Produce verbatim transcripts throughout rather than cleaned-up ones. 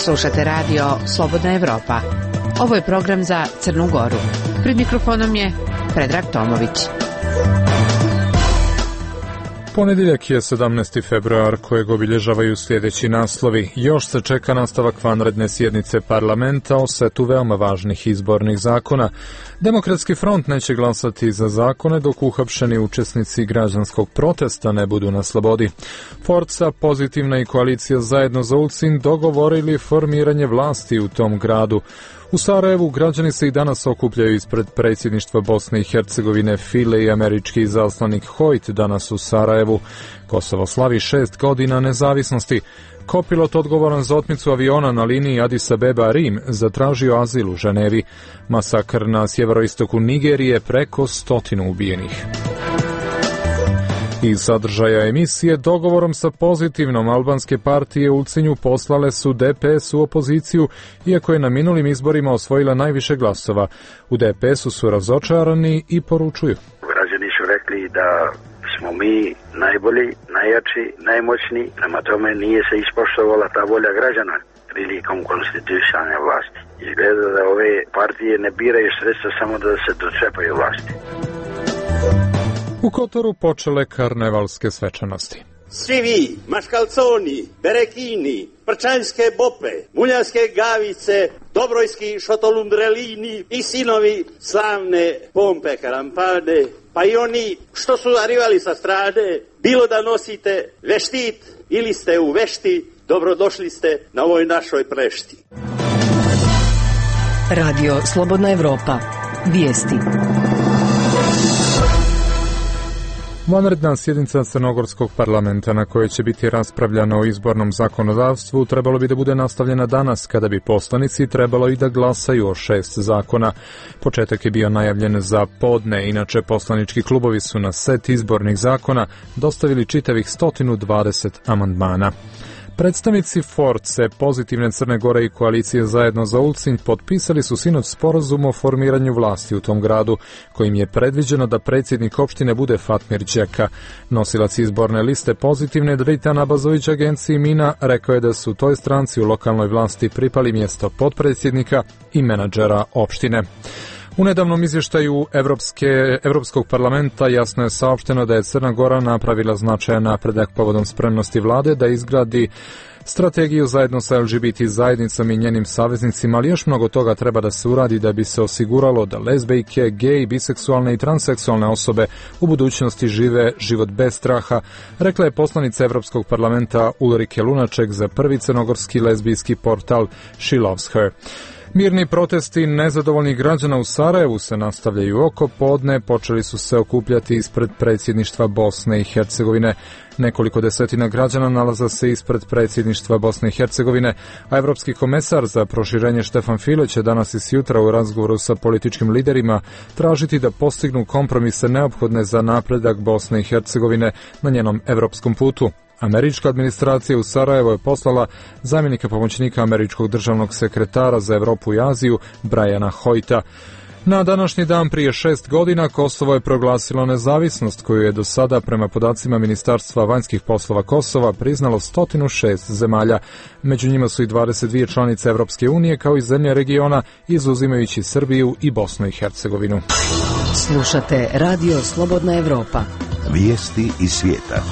Slušate radio Slobodna Evropa. Ovo je program za Crnu Goru. Pred mikrofonom je Predrag Tomović. Ponedjeljak je sedamnaesti februar kojeg obilježavaju sljedeći naslovi. Još se čeka nastavak vanredne sjednice parlamenta o setu veoma važnih izbornih zakona. Demokratski front neće glasati za zakone dok uhapšeni učesnici građanskog protesta ne budu na slobodi. Forca, Pozitivna i koalicija Zajedno za Ulcinj dogovorili formiranje vlasti u tom gradu. U Sarajevu građani se i danas okupljaju ispred predsjedništva Bosne i Hercegovine. File i američki izaslanik Hoyt danas u Sarajevu. Kosovo slavi šest godina nezavisnosti. Kopilot odgovoran za otmicu aviona na liniji Adis Abeba-Rim zatražio azil u Ženevi. Masakr na sjeveroistoku Nigerije, preko stotinu ubijenih. Iz sadržaja emisije, dogovorom sa Pozitivnom albanske partije u Ulcinju poslale su D P S u opoziciju, iako je na minulim izborima osvojila najviše glasova. U D P S-u su razočarani i poručuju. Građani su rekli da smo mi najbolji, najjači, najmoćni, prema tome nije se ispoštovala ta volja građana prilikom konstitucionalne vlasti. Izgleda da ove partije ne biraju sredstva samo da se dočepaju vlasti. U Kotoru počele karnevalske svečanosti. Svi vi, maškalconi, berekini, prčanjske bope, muljanske gavice, dobrojski šotolundrelini i sinovi slavne pompe karampade, pa i oni što su arrivali sa strane, bilo da nosite veštit ili ste u vešti, dobrodošli ste na ovoj našoj plešti. Radio Slobodna Evropa. Vijesti. Vanredna sjednica Crnogorskog parlamenta na kojoj će biti raspravljano o izbornom zakonodavstvu trebalo bi da bude nastavljena danas, kada bi poslanici trebalo i da glasaju o šest zakona. Početak je bio najavljen za podne, inače poslanički klubovi su na set izbornih zakona dostavili čitavih sto dvadeset amandmana. Predstavnici Force, Pozitivne Crne Gore i koalicije Zajedno za Ulcinj potpisali su sinoć sporazum o formiranju vlasti u tom gradu, kojim je predviđeno da predsjednik opštine bude Fatmir Đeka. Nosilac izborne liste Pozitivne, Dritan Abazović agenciji Mina, rekao je da su toj stranci u lokalnoj vlasti pripali mjesto potpredsjednika i menadžera opštine. U nedavnom izvještaju Evropske, Evropskog parlamenta jasno je saopšteno da je Crna Gora napravila značajan napredak povodom spremnosti vlade da izgradi strategiju zajedno sa L G B T zajednicom i njenim saveznicima, ali još mnogo toga treba da se uradi da bi se osiguralo da lezbejke, gej, biseksualne i transseksualne osobe u budućnosti žive život bez straha, rekla je poslanica Evropskog parlamenta Ulrike Lunaček za prvi crnogorski lezbijski portal She Loves Her. Mirni protesti nezadovoljnih građana u Sarajevu se nastavljaju oko podne, počeli su se okupljati ispred predsjedništva Bosne i Hercegovine. Nekoliko desetina građana nalaza se ispred predsjedništva Bosne i Hercegovine, a evropski komesar za proširenje Štefan File će danas i sjutra u razgovoru sa političkim liderima tražiti da postignu kompromise neophodne za napredak Bosne i Hercegovine na njenom evropskom putu. Američka administracija u Sarajevo je poslala zamjenika pomoćnika američkog državnog sekretara za Evropu i Aziju, Briana Hoyta. Na današnji dan prije šest godina Kosovo je proglasilo nezavisnost koju je do sada prema podacima Ministarstva vanjskih poslova Kosova priznalo sto šest zemalja. Među njima su i dvadeset dvije članice Evropske unije kao i zemlje regiona, izuzimajući Srbiju i Bosnu i Hercegovinu. Slušate Radio Slobodna Evropa. Vijesti iz svijeta.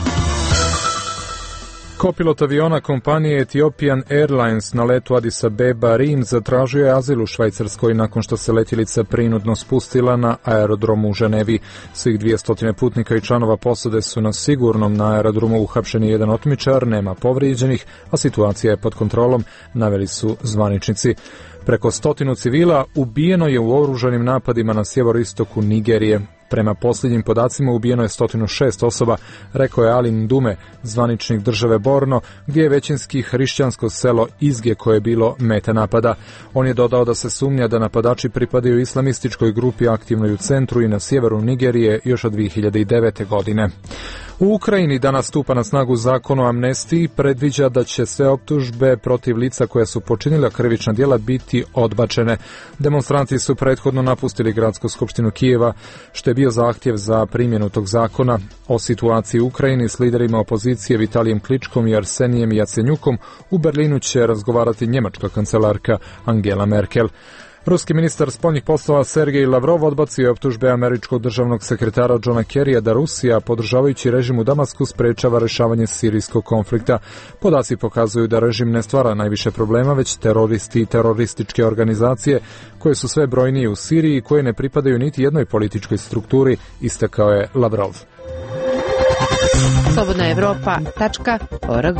Kopilot aviona kompanije Ethiopian Airlines na letu Adis Abeba Rim zatražio je azil u Švajcarskoj nakon što se letjelica prinudno spustila na aerodromu u Ženevi. Svih dvjesto putnika i članova posade su na sigurnom. Na aerodromu uhapšen je jedan otmičar, nema povrijeđenih, a situacija je pod kontrolom, naveli su zvaničnici. Preko stotinu civila ubijeno je u oružanim napadima na sjeveroistoku Nigerije. Prema posljednjim podacima ubijeno je sto šest osoba, rekao je Alin Dume, zvaničnik države Borno, gdje je većinski hrišćansko selo Izge koje je bilo meta napada. On je dodao da se sumnja da napadači pripadaju islamističkoj grupi aktivnoj u centru i na sjeveru Nigerije još od dvije hiljade devete. godine. U Ukrajini danas stupa na snagu zakon o amnestiji, predviđa da će sve optužbe protiv lica koja su počinila krivična djela biti odbačene. Demonstranti su prethodno napustili gradsku skupštinu Kijeva, što je bio zahtjev za primjenu tog zakona. O situaciji u Ukrajini s liderima opozicije Vitalijem Kličkom i Arsenijem Jacenjukom u Berlinu će razgovarati njemačka kancelarka Angela Merkel. Ruski ministar spoljnih poslova Sergej Lavrov odbacio je optužbe američkog državnog sekretara Johna Kerrya da Rusija, podržavajući režim u Damasku, sprečava rješavanje sirijskog konflikta. Podaci pokazuju da režim ne stvara najviše problema, već teroristi i terorističke organizacije koje su sve brojnije u Siriji i koje ne pripadaju niti jednoj političkoj strukturi, istakao je Lavrov. slobodna evropa tačka org.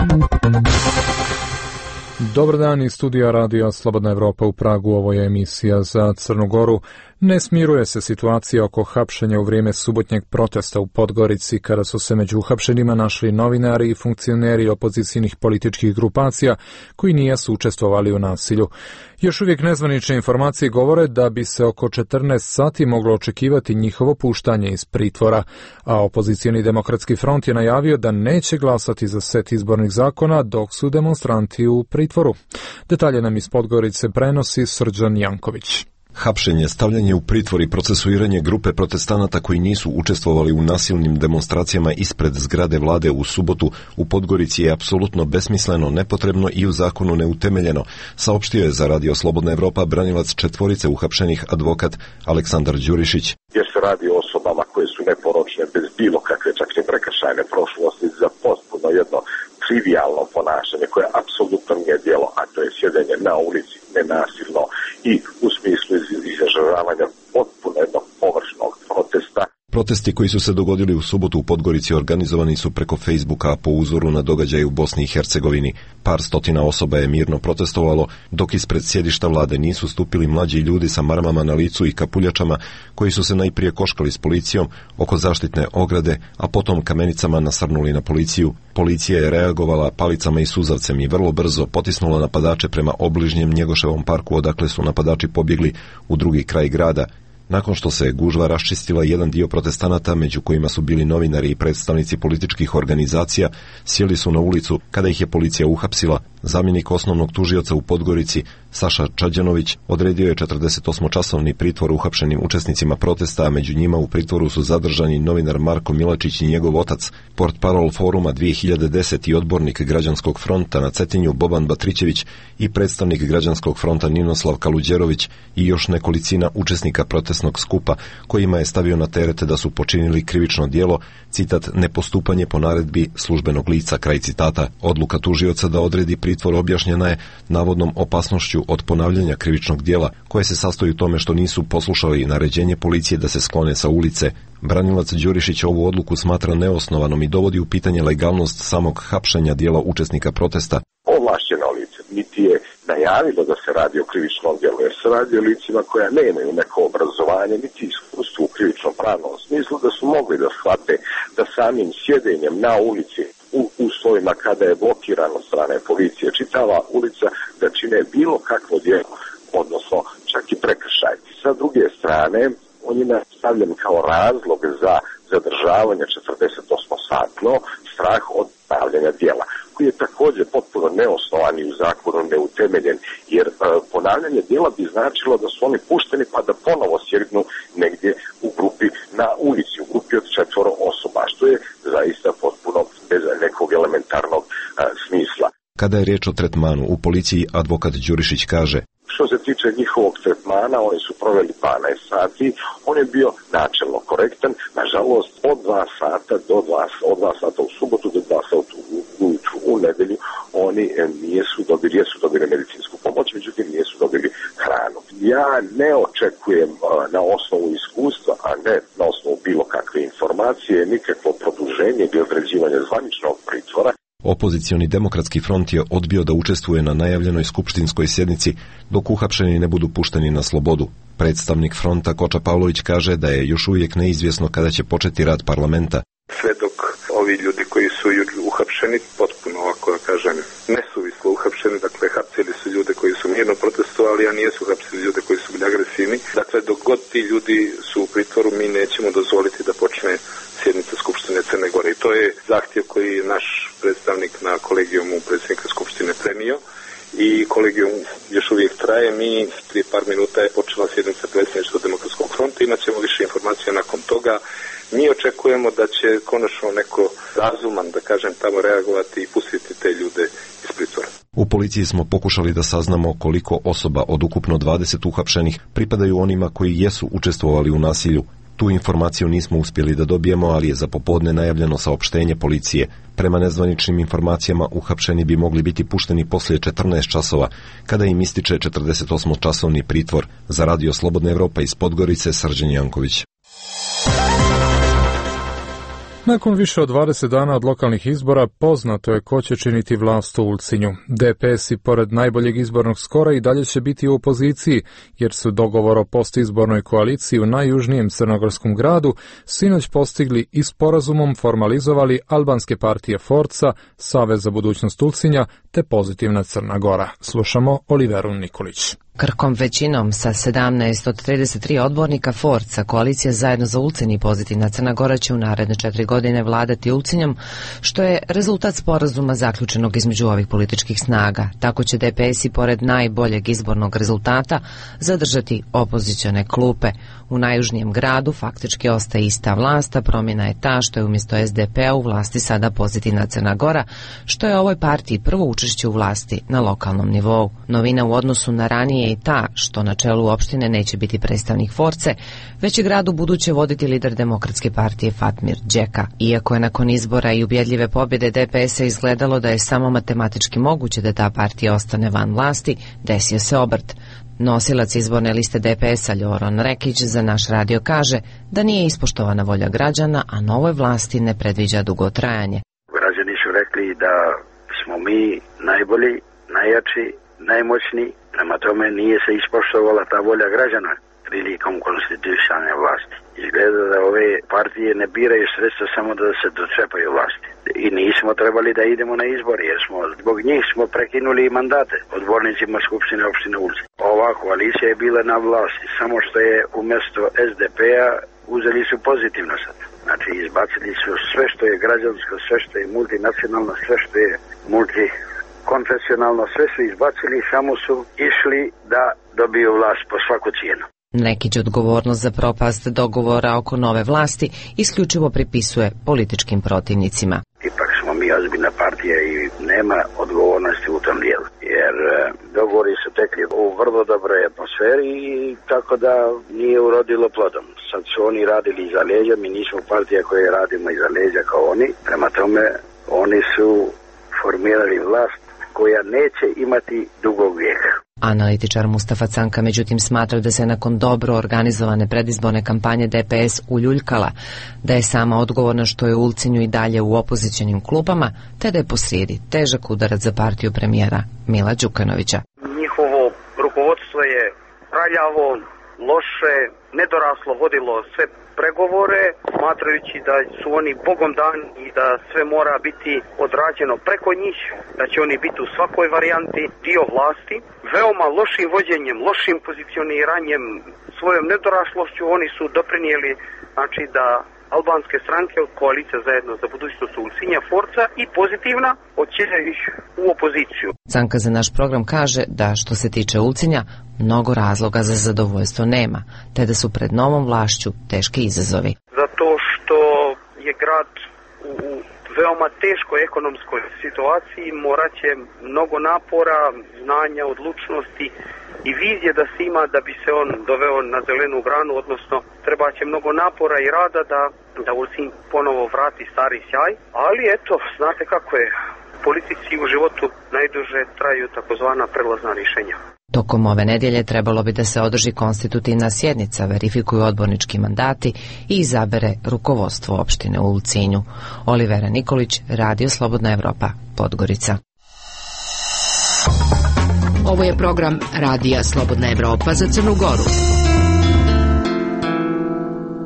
Dobar dan iz studija radija Slobodna Evropa u Pragu, ovo je emisija za Crnu Goru. Ne smiruje se situacija oko hapšenja u vrijeme subotnjeg protesta u Podgorici, kada su se među uhapšenima našli novinari i funkcioneri opozicijnih političkih grupacija koji nisu učestvovali u nasilju. Još uvijek nezvanične informacije govore da bi se oko četrnaest sati moglo očekivati njihovo puštanje iz pritvora, a opozicijni demokratski front je najavio da neće glasati za set izbornih zakona dok su demonstranti u pritvoru. Detalje nam iz Podgorice prenosi Srđan Janković. Hapšenje, stavljanje u pritvor i procesuiranje grupe protestanata koji nisu učestvovali u nasilnim demonstracijama ispred zgrade vlade u subotu u Podgorici je apsolutno besmisleno, nepotrebno i u zakonu neutemeljeno, saopštio je za Radio Slobodna Evropa branilac četvorice uhapšenih advokat Aleksandar Đurišić. Jer se radi o osobama koje su neporočne, bez bilo kakve čak i prekršajne prošlosti, za potpuno jedno trivijalno ponašanje koje apsolutno nije djelo, a to je sjedenje na ulici nenasilno i u smislu izražavanja potpuno jednog površnog protesta. Protesti koji su se dogodili u subotu u Podgorici organizovani su preko Facebooka po uzoru na događaje u Bosni i Hercegovini. Par stotina osoba je mirno protestovalo, dok ispred sjedišta vlade nisu stupili mlađi ljudi sa marmama na licu i kapuljačama koji su se najprije koškali s policijom oko zaštitne ograde, a potom kamenicama nasrnuli na policiju. Policija je reagovala palicama i suzavcem i vrlo brzo potisnula napadače prema obližnjem Njegoševom parku, odakle su napadači pobjegli u drugi kraj grada. Nakon što se gužva raščistila, jedan dio protestanata, među kojima su bili novinari i predstavnici političkih organizacija, sjeli su na ulicu kada ih je policija uhapsila. Zamjenik osnovnog tužioca u Podgorici, Saša Čađanović, odredio je četrdesetosmočasovni pritvor uhapšenim učesnicima protesta, a među njima u pritvoru su zadržani novinar Marko Milačić i njegov otac, portparol Foruma dvije hiljade deset i odbornik Građanskog fronta na Cetinju Boban Batrićević i predstavnik Građanskog fronta Ninoslav Kaluđerović i još nekolicina učesnika protestnog skupa kojima je stavio na teret da su počinili krivično djelo, citat, nepostupanje po naredbi službenog lica, kraj citata. Odluka tužioca da odredi pritvor objašnjena je navodnom opasnošću od ponavljanja krivičnog djela, koje se sastoji u tome što nisu poslušali naređenje policije da se sklone sa ulice. Branilac Đurišić ovu odluku smatra neosnovanom i dovodi u pitanje legalnost samog hapšenja dijela učesnika protesta. Ovlašćeno lice niti je najavilo da se radi o krivičnom djelu, jer se radi o licima koja nemaju neko obrazovanje, niti iskustvo u krivičnom pravnom smislu, da su mogli da shvate da samim sjedenjem na ulici u uslovima kada je blokirano od strane policije čitava ulica, da čine bilo kakvo djelo, odnosno čak i prekršaj. Sa druge strane, on je stavljen kao razlog za zadržavanje četrdesetosmosatno strah od ponavljanja djela, koji je također potpuno neosnovan i u zakonu neutemeljen, jer e, ponavljanje djela bi značilo da su oni pušteni pa da ponovo sjednu negdje u grupi na ulici, u grupi od četvoro osoba, što je zaista potpuno bez nekog elementarnog e, smisla. Kada je riječ o tretmanu, u policiji advokat Đurišić kaže: što se tiče njihovog tretmana, oni su proveli dvanaest sati, on je bio načelno korektan, nažalost od dva sata do dva, od dva sata u subotu do dva sata ujutru u nedelju, oni nisu dobili, jesu dobili medicinsku pomoć, međutim nisu dobili hranu. Ja ne očekujem na osnovu iskustva, a ne na osnovu bilo kakve informacije, nikakvo produženje ili određivanje zvaničnog pritvora. Opozicioni demokratski front je odbio da učestvuje na najavljenoj skupštinskoj sjednici dok uhapšeni ne budu pušteni na slobodu. Predstavnik fronta Koča Pavlović kaže da je još uvijek neizvjesno kada će početi rad parlamenta. Sve dok ovi ljudi koji su uhapšeni, potpuno ovako kažem, nesuvislo uhapšeni, dakle hapsili su ljude koji su mirno protestovali, a nisu hapsili ljude koji su bili agresivni. Dakle, dok god ti ljudi su pritvoru, mi nećemo dozvoliti da počne sjednica Skupštine Crne Gore. I to je zahtjev koji je naš predstavnik na kolegijumu predsjednika Skupštine prenio i kolegijum još uvijek traje. Mi prije par minuta je počela sjednica predsjedništva Demokratskog fronta, imat ćemo više informacija nakon toga. Mi očekujemo da će konačno neko razuman, da kažem, tamo reagovati i pustiti te ljude iz pritvora. U policiji smo pokušali da saznamo koliko osoba od ukupno dvadeset uhapšenih pripadaju onima koji jesu učestvovali u nasilju. Tu informaciju nismo uspjeli da dobijemo, ali je za popodne najavljeno saopštenje policije. Prema nezvaničnim informacijama, uhapšeni bi mogli biti pušteni poslije četrnaest časova, kada im ističe četrdeset osmočasovni pritvor. Za Radio Slobodna Evropa iz Podgorice, Srđan Janković. Nakon više od dvadeset dana od lokalnih izbora poznato je ko će činiti vlast u Ulcinju. D P S i pored najboljeg izbornog skora i dalje će biti u opoziciji, jer su dogovor o postizbornoj koaliciji u najjužnijem crnogorskom gradu sinoć postigli i sporazumom formalizovali albanske partije Forca, Savez za budućnost Ulcinja te Pozitivna Crna Gora. Slušamo Oliveru Nikolić. Krhkom većinom sa sedamnaest od trideset tri odbornika Forca, koalicija Zajedno za Ulcinj i Pozitivna Crna Gora će u naredne četiri godine vladati Ulcinjom, što je rezultat sporazuma zaključenog između ovih političkih snaga. Tako će D P S i pored najboljeg izbornog rezultata zadržati opozicione klupe. U najjužnijem gradu faktički ostaje ista vlast, a promjena je ta što je umjesto S D P-a u vlasti sada Pozitivna Crna Gora, što je ovoj partiji prvo učešće u vlasti na lokalnom nivou. Novina u odnosu na ranije i ta što na čelu opštine neće biti predstavnik Force, već će gradu buduće voditi lider Demokratske partije Fatmir Đeka. Iako je nakon izbora i ubjedljive pobjede D P S-a izgledalo da je samo matematički moguće da ta partija ostane van vlasti, desio se obrt. Nosilac izborne liste D P S-a Ljoran Rekić za naš radio kaže da nije ispoštovana volja građana, a novoj vlasti ne predviđa dugo trajanje. Građani su rekli da smo mi najbolji, najjači, najmoćniji, prema tome nije se ispoštovala ta volja građana prilikom konstitucionalne vlasti. Izgleda da ove partije ne biraju sredstva samo da se dočepaju vlasti. I nismo trebali da idemo na izbor, jer smo zbog njih smo prekinuli mandate odbornicima Skupštine opštine Ulcinj. Ova koalicija je bila na vlasti, samo što je umjesto S D P-a uzeli su pozitivno sad. Znači izbacili su sve što je građansko, sve što je multinacionalno, sve što je multi konfesionalno, sve su izbacili, samo su išli da dobiju vlast po svaku cijenu. Nekić odgovornost za propast dogovora oko nove vlasti isključivo pripisuje političkim protivnicima. Ipak smo mi ozbiljna partija i nema odgovornosti u tom dijelu, jer dogovori su tekli u vrlo dobroj atmosferi i tako da nije urodilo plodom. Sad su oni radili iza leđa, mi nismo partija koja radimo iza leđa kao oni, prema tome oni su formirali vlast koja neće imati dugog vijeka. Analitičar Mustafa Canka međutim smatra da se nakon dobro organizovane predizborne kampanje D P S uljuljkala, da je sama odgovorna što je u Ulcinju i dalje u opozicionim klupama, te da je posrijedi težak udarac za partiju premijera Mila Đukanovića. Njihovo rukovodstvo je praljavo, loše, nedoraslo vodilo sve pregovore, smatrajući da su oni bogom dani i da sve mora biti odrađeno preko njih, da će oni biti u svakoj varijanti dio vlasti. Veoma lošim vođenjem, lošim pozicioniranjem, svojom nedoraslošću oni su doprinijeli, znači, da albanske stranke od koalicija Zajedno za budućnost Ulcinja, Forca i Pozitivna odćeljaju ih u opoziciju. Canka za naš program kaže da što se tiče Ulcinja, mnogo razloga za zadovoljstvo nema, te da su pred novom vlašću teški izazovi. Zato što je grad u veoma teškoj ekonomskoj situaciji, morat će mnogo napora, znanja, odlučnosti i vizije da se ima da bi se on doveo na zelenu granu, odnosno treba će mnogo napora i rada da, da Ulcinj ponovo vrati stari sjaj, ali eto, znate kako je, politici u životu najduže traju takozvana prelazna rješenja. Tokom ove nedjelje trebalo bi da se održi konstitutivna sjednica, verifikuju odbornički mandati i izabere rukovodstvo opštine u Ulcinju. Olivera Nikolić, Radio Slobodna Evropa, Podgorica. Ovo je program Radija Slobodna Evropa za Crnu Goru.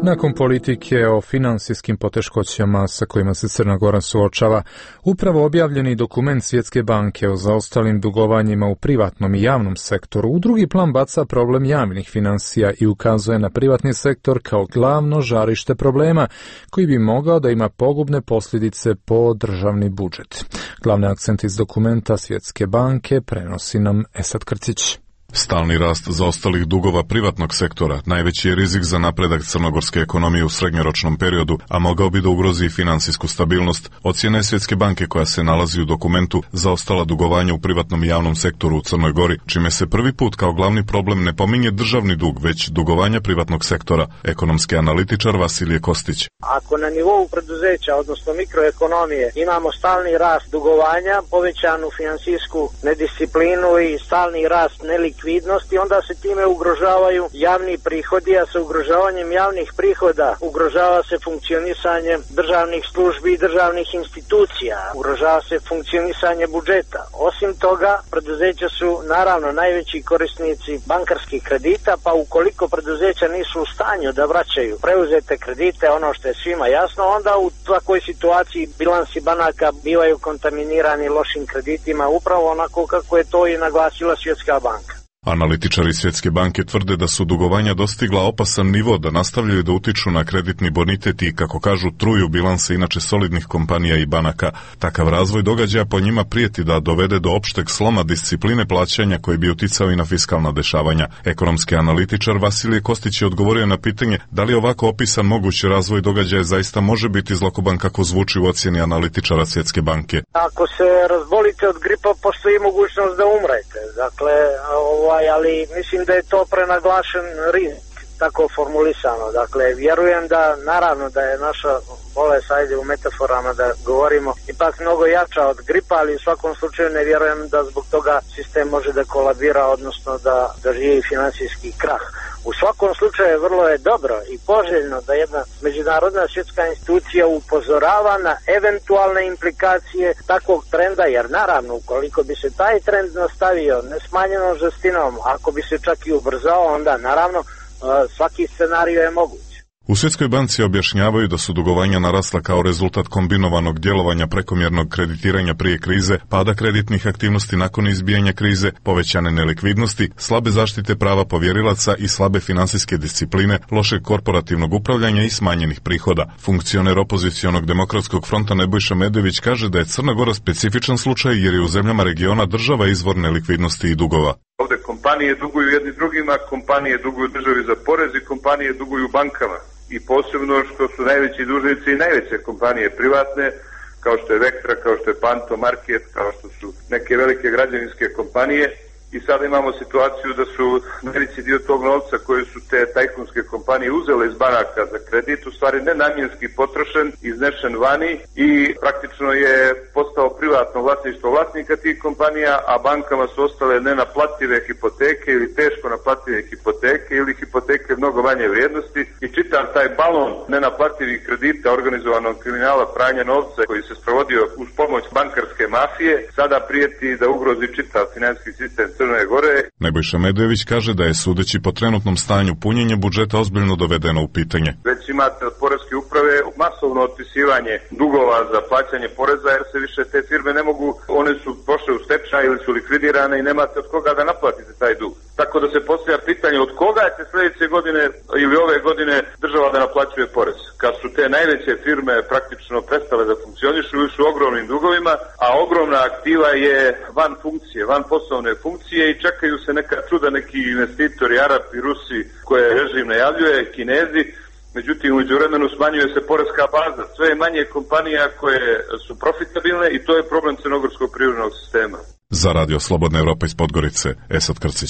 Nakon politike o finansijskim poteškoćama sa kojima se Crna Gora suočava, upravo objavljeni dokument Svjetske banke o zaostalim dugovanjima u privatnom i javnom sektoru u drugi plan baca problem javnih finansija i ukazuje na privatni sektor kao glavno žarište problema koji bi mogao da ima pogubne posljedice po državni budžet. Glavni akcent iz dokumenta Svjetske banke prenosi nam Esad Krcić. Stalni rast zaostalih dugova privatnog sektora najveći je rizik za napredak crnogorske ekonomije u srednjoročnom periodu, a mogao bi da ugrozi finansijsku stabilnost. Ocjena je Svjetske banke koja se nalazi u dokumentu zaostala dugovanja u privatnom i javnom sektoru u Crnoj Gori, čime se prvi put kao glavni problem ne pominje državni dug, već dugovanja privatnog sektora. Ekonomski analitičar Vasilije Kostić. Ako na nivou preduzeća, odnosno mikroekonomije, imamo stalni rast dugovanja, povećanu finansijsku nedisciplinu i stalni rast nelikvidnosti, onda se time ugrožavaju javni prihodi, a sa ugrožavanjem javnih prihoda ugrožava se funkcionisanje državnih službi i državnih institucija, ugrožava se funkcionisanje budžeta. Osim toga, preduzeća su naravno najveći korisnici bankarskih kredita, pa ukoliko preduzeća nisu u stanju da vraćaju preuzete kredite, ono što je svima jasno, onda u takvoj situaciji bilansi banaka bivaju kontaminirani lošim kreditima, upravo onako kako je to i naglasila Svjetska banka. Analitičari Svjetske banke tvrde da su dugovanja dostigla opasan nivo da nastavljaju da utiču na kreditni bonitet i, kako kažu, truju bilanse inače solidnih kompanija i banaka. Takav razvoj događaja po njima prijeti da dovede do opšteg sloma discipline plaćanja koji bi uticao i na fiskalna dešavanja. Ekonomski analitičar Vasilije Kostić je odgovorio na pitanje da li ovako opisan mogući razvoj događaja zaista može biti zlokoban kako zvuči u ocjeni analitičara Svjetske banke. Ako se razbolite od gripa, postoji mogućnost da umrete. Dakle, ovo ali mislim da je to prenaglašen rizik, tako formulisano. Dakle, vjerujem da, naravno da je naša bolest, ajde u metaforama da govorimo, ipak mnogo jača od gripa, ali u svakom slučaju ne vjerujem da zbog toga sistem može da kolabira, odnosno da doživi finansijski krah. U svakom slučaju vrlo je dobro i poželjno da jedna međunarodna svjetska institucija upozorava na eventualne implikacije takvog trenda, jer naravno ukoliko bi se taj trend nastavio nesmanjenom žestinom, ako bi se čak i ubrzao, onda naravno svaki scenarij je moguć. U Svjetskoj banci objašnjavaju da su dugovanja narasla kao rezultat kombinovanog djelovanja prekomjernog kreditiranja prije krize, pada kreditnih aktivnosti nakon izbijanja krize, povećane nelikvidnosti, slabe zaštite prava povjerilaca i slabe finansijske discipline, lošeg korporativnog upravljanja i smanjenih prihoda. Funkcioner opozicionog demokratskog fronta Nebojša Medojević kaže da je Crna Gora specifičan slučaj jer je u zemljama regiona država izvor nelikvidnosti i dugova. Ovdje kompanije duguju jedni drugima, kompanije duguju državi za porez i kompanije duguju bankama. I posebno što su najveći dužnici i najveće kompanije privatne, kao što je Vektra, kao što je Panto Market, kao što su neke velike građevinske kompanije. I sada imamo situaciju da su najveći dio tog novca koje su te tajkunske kompanije uzele iz banaka za kredit, u stvari nenamjenski potrošen, iznešen vani i praktično je postao privatno vlasništvo vlasnika tih kompanija, a bankama su ostale nenaplative hipoteke ili teško naplative hipoteke ili hipoteke mnogo manje vrijednosti i čitav taj balon nenaplativih kredita organizovanog kriminala pranja novca koji se sprovodio uz pomoć bankarske mafije sada prijeti da ugrozi čitav financijski sistem Crne Gore. Nebojša Medojević kaže da je, sudeći po trenutnom stanju, punjenje budžeta ozbiljno dovedeno u pitanje. Već imate od poreske uprave masovno otpisivanje dugova za plaćanje poreza jer se više te firme ne mogu, one su pošle u stečaj ili su likvidirane i nemate od koga da naplatite taj dug. Tako da se postavlja pitanje od koga će sljedeće godine ili ove godine država da naplaćuje porez. Kad su te najveće firme praktično prestale da funkcionišu ili su ogromnim dugovima, a ogromna aktiva je van funkcije, van poslovne funkcije i čekaju se neka čuda, neki investitori, Arapi, Rusi koje režim najavljuje, Kinezi. Međutim, u međuvremenu smanjuje se poreska baza. Sve je manje kompanija koje su profitabilne i to je problem crnogorskog privrednog sistema. Za Radio Slobodna Evropa iz Podgorice, Esad Krcić.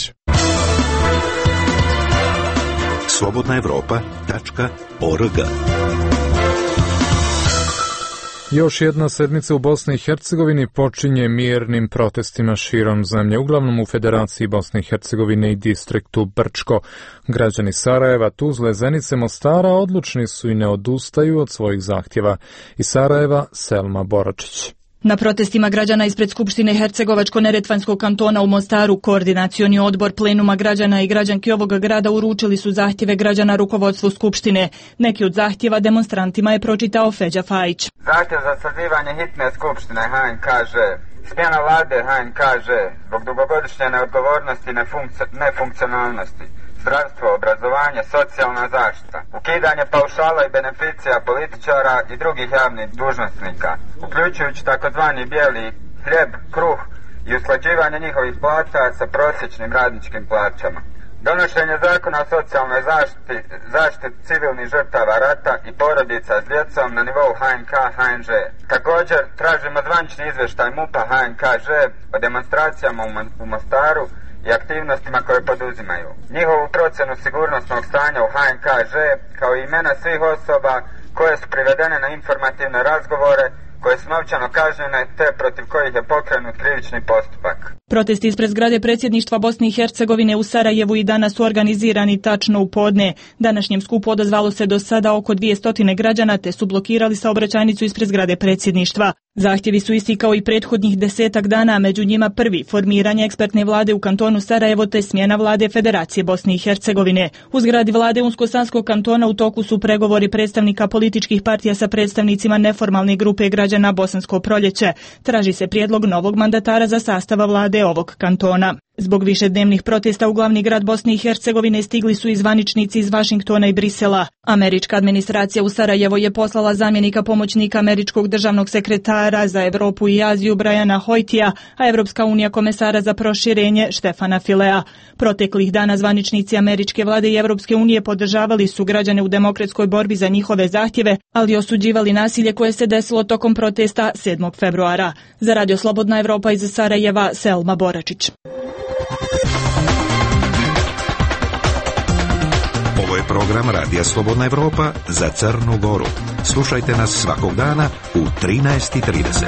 slobodna evropa tačka org. Još jedna sedmica u Bosni i Hercegovini počinje mirnim protestima širom zemlje, uglavnom u Federaciji Bosne i Hercegovine i distriktu Brčko. Građani Sarajeva, Tuzle, Zenice, Mostara odlučni su i ne odustaju od svojih zahtjeva. Iz Sarajeva, Selma Boračić. Na protestima građana ispred Skupštine Hercegovačko-neretvanskog kantona u Mostaru, koordinacioni odbor plenuma građana i građanki ovoga grada uručili su zahtjeve građana rukovodstvu Skupštine. Neki od zahtjeva demonstrantima je pročitao Feđa Fajić. Zahtjev za sazivanje hitne Skupštine H N kaže: smjena vlade H N kaže zbog dugogodišnje neodgovornosti i nefunkcionalnosti. Zdravstvo, obrazovanje, socijalna zaštita, ukidanje paušala i beneficija političara i drugih javnih dužnosnika, uključujući takozvani bijeli hljeb, kruh i usklađivanje njihovih plata sa prosječnim radničkim plaćama. Donošenje zakona o socijalnoj zaštiti, zaštiti civilnih žrtava rata i porodica s djecom na nivou H N K H N Ž. Također tražimo zvanični izvještaj M U P-a H N K Ž o demonstracijama u Mostaru i aktivnostima koje poduzimaju. Njihovu procjenu sigurnosnog stanja u H N K Ž, kao i imena svih osoba koje su privedene na informativne razgovore, koje su novčano kažnjene te protiv kojih je pokrenut krivični postupak. Protesti ispred zgrade predsjedništva Bosne i Hercegovine u Sarajevu i danas su organizirani tačno u podne. Današnjem skupu odazvalo se do sada oko dvije stotine građana te su blokirali saobraćajnicu ispred zgrade predsjedništva. Zahtjevi su isti kao i prethodnih desetak dana, među njima prvi formiranje ekspertne vlade u kantonu Sarajevo te smjena vlade Federacije Bosne i Hercegovine. U zgradi vlade Unsko-Sanskog kantona u toku su pregovori predstavnika političkih partija sa predstavnicima neformalne grupe građana Bosansko proljeće. Traži se prijedlog novog mandatara za sastava vlade ovog kantona. Zbog višednevnih protesta u glavni grad Bosne i Hercegovine stigli su i zvaničnici iz Vašingtona i Brisela. Američka administracija u Sarajevo je poslala zamjenika pomoćnika američkog državnog sekretara za Europu i Aziju Briana Hoytija, a Evropska unija komesara za proširenje Štefana Filea. Proteklih dana zvaničnici američke vlade i Evropske unije podržavali su građane u demokratskoj borbi za njihove zahtjeve, ali osuđivali nasilje koje se desilo tokom protesta sedmog februara. Za Radio Slobodna Evropa iz Sarajeva, Selma Boračić. Ovo je program Radija Slobodna Evropa za Crnu Goru. Slušajte nas svakog dana u trinaest i trideset.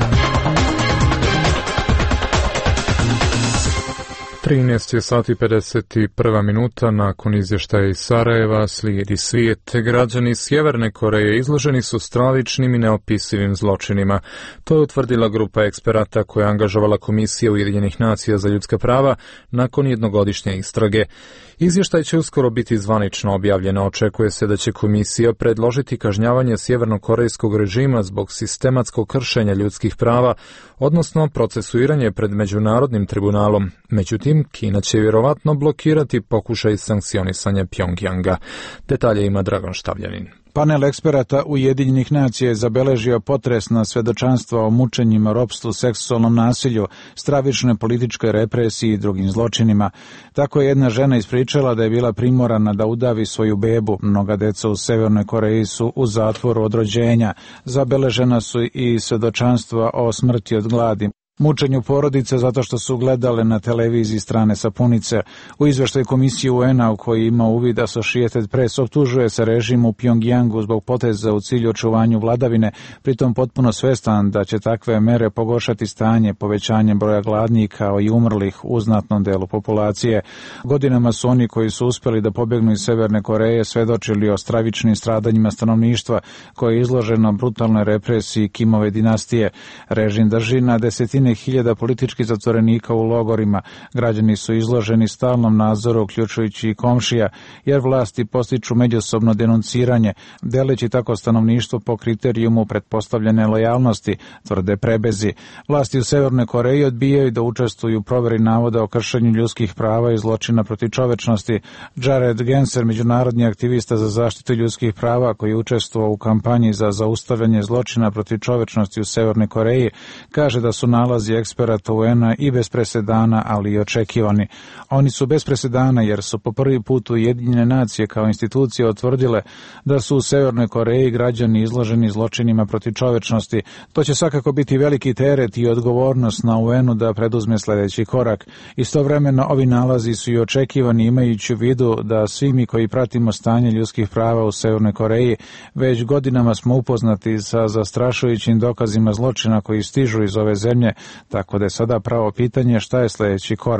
trinaest sati pedeset jedna minuta nakon izvještaja iz Sarajeva slijedi svijet. Građani Sjeverne Koreje izloženi su stravičnim i neopisivim zločinima. To je utvrdila grupa eksperata koja je angažovala Komisija Ujedinjenih nacija za ljudska prava nakon jednogodišnje istrage. Izvještaj će uskoro biti zvanično objavljen. Očekuje se da će komisija predložiti kažnjavanje sjevernokorejskog režima zbog sistematskog kršenja ljudskih prava, odnosno procesuiranje pred Međunarodnim tribunalom. Međutim, Kina će vjerovatno blokirati pokušaj sankcionisanja Pjongjanga. Detalje ima Dragan Štavljanin. Panel eksperata Ujedinjenih nacija je zabeležio potresna svedočanstva o mučenjima, ropstvu, seksualnom nasilju, stravičnoj političkoj represiji i drugim zločinima. Tako je jedna žena ispričala da je bila primorana da udavi svoju bebu. Mnoga deca u Severnoj Koreji su u zatvoru od rođenja. Zabeležena su i svedočanstva o smrti od gladi, mučenju porodice zato što su gledale na televiziji strane sapunice. U izveštaju Komisije U N-a u koji ima uvid Associated Press optužuje se režim u Pjongjangu zbog poteza u cilju očuvanju vladavine, pritom potpuno svestan da će takve mere pogoršati stanje povećanjem broja gladnih kao i umrlih u znatnom delu populacije. Godinama su oni koji su uspjeli da pobjegnu iz Severne Koreje svedočili o stravičnim stradanjima stanovništva koje je izloženo brutalnoj represiji Kimove dinastije. Režim drži na desetine hiljada političkih zatvorenika u logorima. Građani su izloženi stalnom nadzoru, uključujući i komšija, jer vlasti postiču međusobno denunciranje, deleći tako stanovništvo po kriterijumu pretpostavljene lojalnosti, tvrde prebezi. Vlasti u Severnoj Koreji odbijaju da učestvuju u provjeri navoda o kršenju ljudskih prava i zločina protiv čovečnosti. Jared Genser, međunarodni aktivista za zaštitu ljudskih prava koji je učestvovao u kampanji za zaustavljanje zločina protiv čovečnosti u Severnoj Koreji, kaže da su nalazi eksperata U N-a i bez presedana, ali i očekivani. Oni su bez presedana jer su po prvi put Ujedinjene nacije kao institucije otvrdile da su u Severnoj Koreji građani izloženi zločinima protiv čovečnosti. To će svakako biti veliki teret i odgovornost na U N-u da preduzme sljedeći korak. Istovremeno ovi nalazi su i očekivani imajući u vidu da svi mi koji pratimo stanje ljudskih prava u Severnoj Koreji već godinama smo upoznati sa zastrašujućim dokazima zločina koji stižu iz ove zemlje, tako da je sada pravo pitanje šta je sljedeći korak.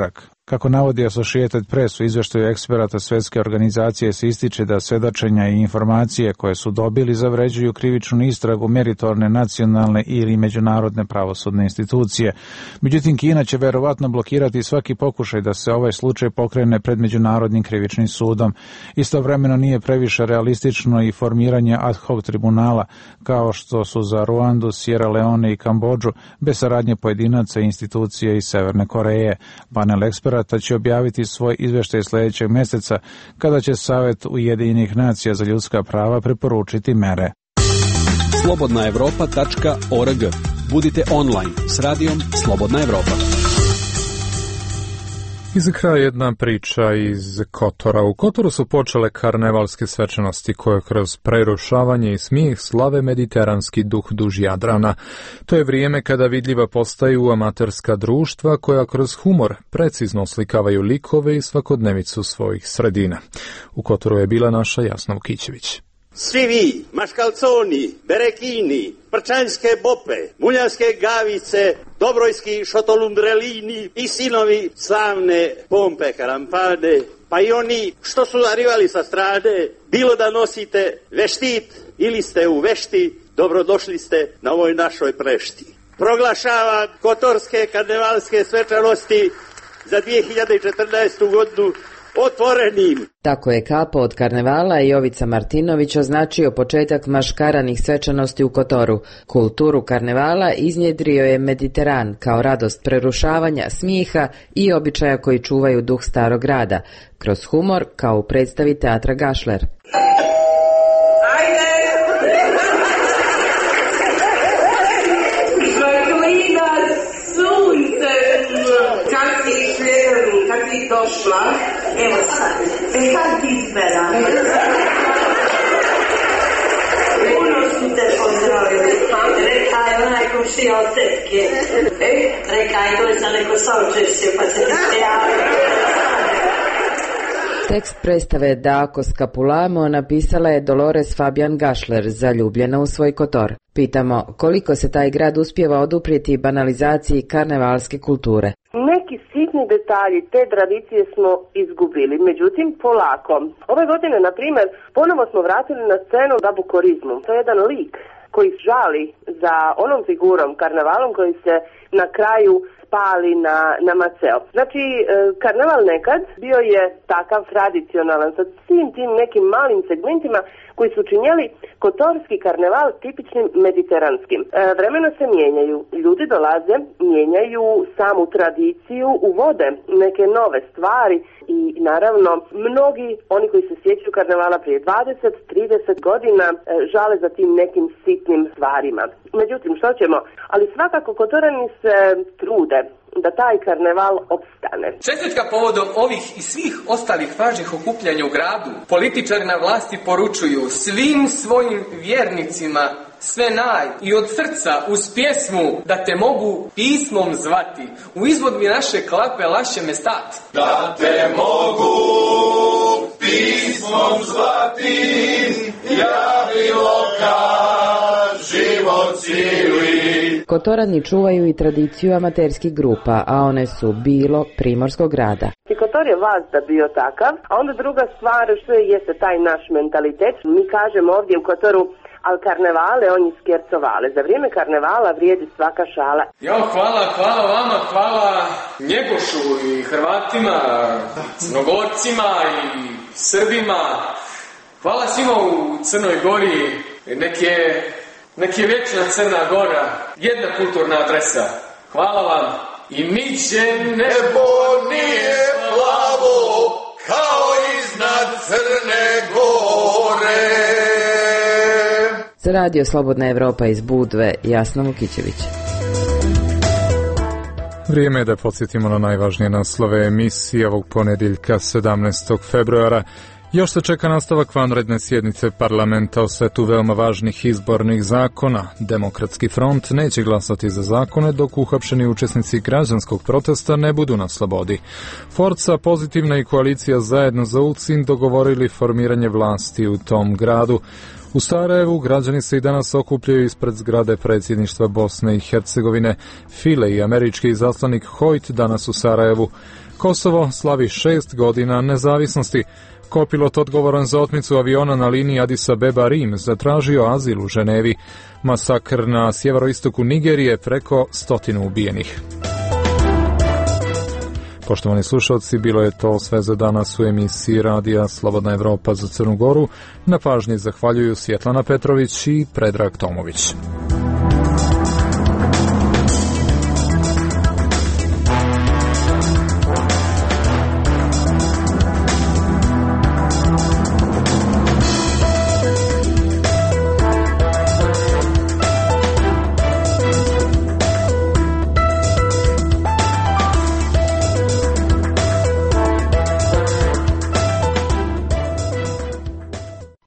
Kako navodi Associated Press u izveštaju eksperata Svetske organizacije, se ističe da svedočenja i informacije koje su dobili zavređuju krivičnu istragu meritorne nacionalne ili međunarodne pravosudne institucije. Međutim, Kina će verovatno blokirati svaki pokušaj da se ovaj slučaj pokrene pred Međunarodnim krivičnim sudom. Istovremeno nije previše realistično i formiranje ad hoc tribunala, kao što su za Ruandu, Sierra Leone i Kambodžu, bez saradnje pojedinaca i institucije iz Severne Koreje. Panel eksperata će objaviti svoj izveštaj sljedećeg mjeseca, kada će Savet Ujedinjenih nacija za ljudska prava preporučiti mere. slobodna evropa tačka org. Budite online s radijom Slobodna Evropa. I za kraj jedna priča iz Kotora. U Kotoru su počele karnevalske svečanosti koje kroz prerušavanje i smijeh slave mediteranski duh duž Jadrana. To je vrijeme kada vidljiva postaju amaterska društva koja kroz humor precizno oslikavaju likove i svakodnevicu svojih sredina. U Kotoru je bila naša Jasna Vukićević. Svi vi, maškalconi, berekini, prčanjske bope, muljanske gavice, dobrojski šotolundrelini i sinovi slavne pompe karampade, pa i oni što su arrivali sa strade, bilo da nosite veštit ili ste u vešti, dobrodošli ste na ovoj našoj prešti. Proglašavam kotorske karnevalske svečanosti za dvije hiljade četrnaestu godinu otvorenim. Tako je kapo od karnevala Jovica Martinović označio početak maškaranih svečanosti u Kotoru. Kulturu karnevala iznjedrio je Mediteran kao radost prerušavanja, smijeha i običaja koji čuvaju duh starog grada, kroz humor kao u predstavi teatra Gašler. Došla, evo sad, kad ti izbera. Puno su te pozdravili, reka je onaj komšija od tetke, reka je doći za neko saučešće, pa će ti se javiti. Tekst predstave Dako Scapulamo napisala je Dolores Fabian Gašler, zaljubljena u svoj Kotor. Pitamo koliko se taj grad uspijeva oduprijeti banalizaciji karnevalske kulture. Neki sitni detalji te tradicije smo izgubili, međutim polako. Ove godine, na primjer, ponovo smo vratili na scenu babukorizmu. To je jedan lik koji žali za onom figurom, karnevalom koji se na kraju spali na, na maceo. Znači, karneval nekad bio je takav tradicionalan sa svim tim nekim malim segmentima koji su činjeli kotorski karneval tipičnim mediteranskim. E, vremena se mijenjaju, ljudi dolaze, mijenjaju samu tradiciju, uvode neke nove stvari i naravno mnogi, oni koji se sjećaju karnevala prije dvadeset do trideset godina, e, žale za tim nekim sitnim stvarima. Međutim, što ćemo? Ali svakako Kotorani se trude da taj karneval opstane. Čestitka povodom ovih i svih ostalih važnih okupljanja u gradu, političari na vlasti poručuju svim svojim vjernicima sve naj i od srca uz pjesmu da te mogu pismom zvati. U izvodbi naše klape laše me stat. Da te mogu pismom zvati, javilo ka život cijeli. Kotorani čuvaju i tradiciju amaterskih grupa, a one su Bilo, Primorskog grada. Kotor je vazda bio takav, a onda druga stvar što je jeste taj naš mentalitet. Mi kažemo ovdje u Kotoru, al karnevale oni skercovale. Za vrijeme karnevala vrijedi svaka šala. Jo, hvala, hvala vama, hvala Njegošu i Hrvatima, Crnogorcima i Srbima. Hvala svima u Crnoj Gori, nek je, nek je vječna Crna Gora, jedna kulturna adresa. Hvala vam. I niće nebo nije plavo kao iznad Crne Gore. Za radio Slobodna Evropa iz Budve, Jasna Vukićević. Vrijeme je da podsjetimo na najvažnije naslove emisije ovog ponedjeljka sedamnaestog februara. Još se čeka nastavak vanredne sjednice parlamenta o setu veoma važnih izbornih zakona. Demokratski front neće glasati za zakone dok uhapšeni učesnici građanskog protesta ne budu na slobodi. Forca, Pozitivna i koalicija Zajedno za Ulcin dogovorili formiranje vlasti u tom gradu. U Sarajevu građani se i danas okupljaju ispred zgrade predsjedništva Bosne i Hercegovine. File i američki izaslanik Hoyt danas u Sarajevu. Kosovo slavi šest godina nezavisnosti. Kopilot odgovoran za otmicu aviona na liniji Addis Abeba-Rim zatražio azil u Ženevi. Masakr na sjeveroistoku Nigerije, preko stotinu ubijenih. Poštovani slušalci, bilo je to sve za danas u emisiji Radija Slobodna Evropa za Crnu Goru. Na pažnji zahvaljuju Svjetlana Petrović i Predrag Tomović.